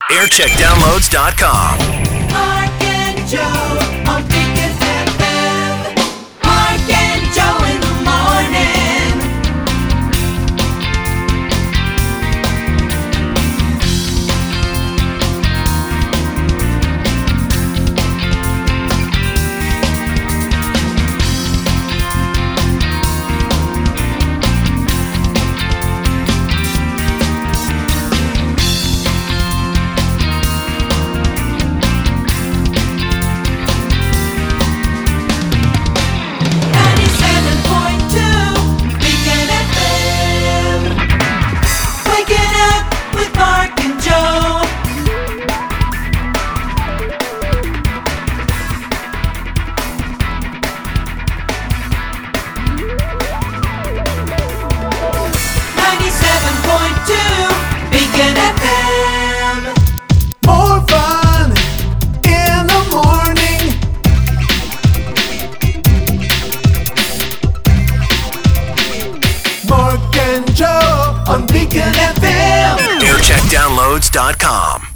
aircheckdownloads.com. Mark and Joe on Beacon FM. Mark and Joe in the morning. aircheckdownloads.com.